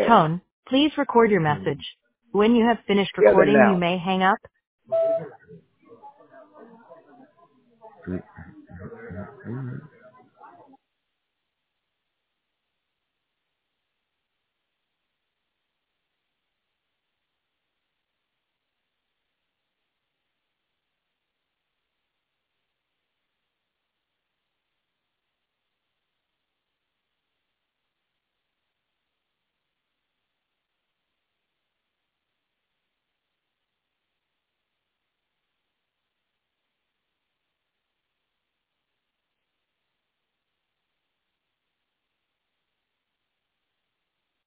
tone, please record your message. When you have finished Together recording, you now. may hang up.